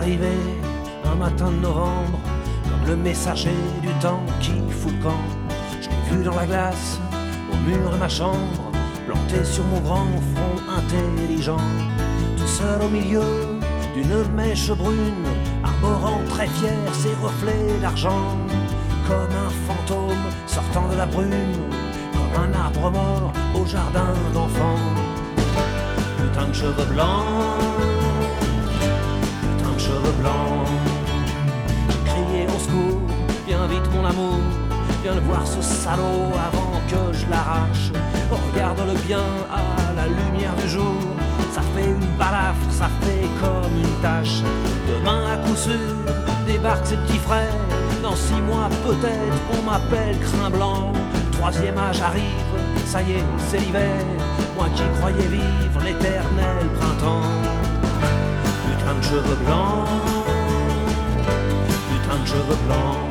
arrivé un matin de novembre, comme le messager du temps qui fout le camp. Je l'ai vu dans la glace, au mur de ma chambre, planté sur mon grand front intelligent, tout seul au milieu d'une mèche brune, arborant très fier ses reflets d'argent, comme un fantôme sortant de la brume, comme un arbre mort au jardin d'enfants. Putain de cheveux blancs, putain de cheveux blancs. J'ai crié au secours, viens vite mon amour, viens le voir ce salaud avant que je l'arrache. Regarde-le bien à la lumière du jour, ça fait une balafre, ça fait comme une tache. Demain à coup sûr, débarquent ses petits frères, dans 6 mois peut-être on m'appelle Crin Blanc. Troisième âge arrive, ça y est, c'est l'hiver, moi qui croyais vivre l'éternel printemps. Putain de cheveux blancs, putain de cheveux blancs.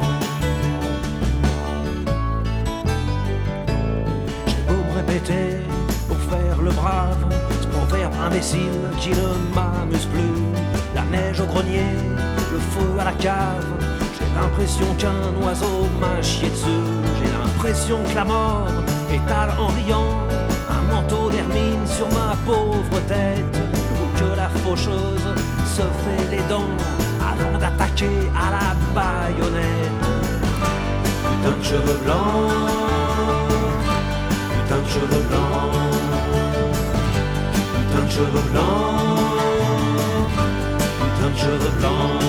J'ai beau me répéter pour faire le brave, ce proverbe imbécile qui ne m'amuse plus. La neige au grenier, le feu à la cave, j'ai l'impression qu'un oiseau m'a chié dessus. J'ai l'impression que la mort étale en riant un manteau d'hermine sur ma pauvre tête, ou que la faucheuse se fait les dents avant d'attaquer à la baïonnette. Putain de cheveux blancs, putain de cheveux blancs, putain de cheveux blancs, putain de cheveux blancs.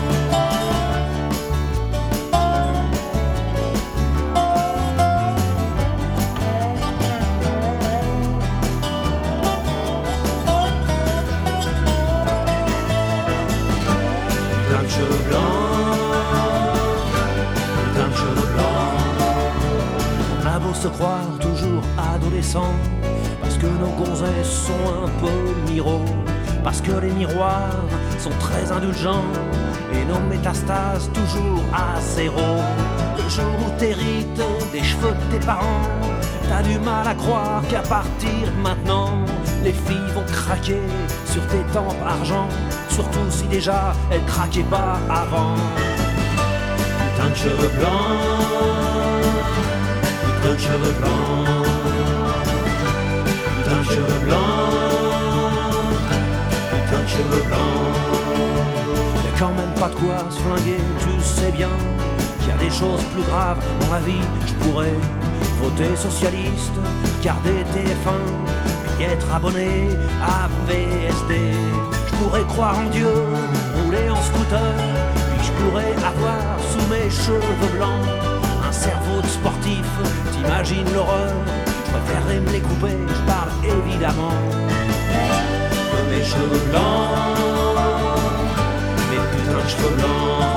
Cheveux blancs, putain de cheveux blancs. On a beau se croire toujours adolescent, parce que nos gonzesses sont un peu miro, parce que les miroirs sont très indulgents, et nos métastases toujours à zéro. Le jour où t'hérites des cheveux de tes parents, t'as du mal à croire qu'à partir de maintenant, les filles vont craquer sur tes tempes argent, surtout si déjà elles craquaient pas avant. Putain de cheveux blancs, putain de cheveux blancs, putain de cheveux blancs, putain de cheveux blancs. Y'a quand même pas de quoi se flinguer, tu sais bien qu'il y a des choses plus graves dans la vie. Je pourrais voter socialiste, garder TF1, puis être abonné à VSD. Je pourrais croire en Dieu, rouler en scooter, puis je pourrais avoir sous mes cheveux blancs un cerveau de sportif, t'imagines l'horreur. Je préférerais me les couper, je parle évidemment de mes cheveux blancs, mes putains de cheveux blancs.